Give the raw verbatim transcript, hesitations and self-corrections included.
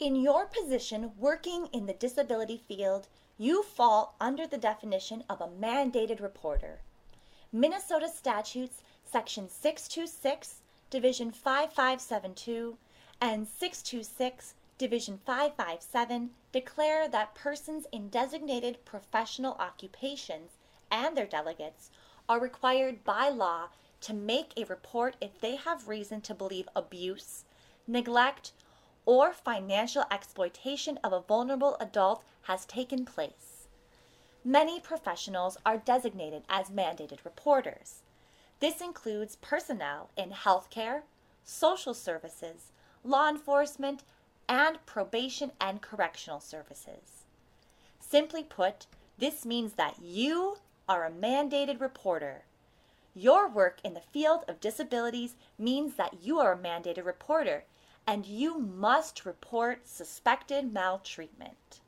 In your position working in the disability field, you fall under the definition of a mandated reporter. Minnesota Statutes Section six two six, Division five five seven two, and six two six, Division five five seven declare that persons in designated professional occupations and their delegates are required by law to make a report if they have reason to believe abuse, neglect, or financial exploitation of a vulnerable adult has taken place. Many professionals are designated as mandated reporters. This includes personnel in healthcare, social services, law enforcement, and probation and correctional services. Simply put, this means that you are a mandated reporter. Your work in the field of disabilities means that you are a mandated reporter, and you must report suspected maltreatment.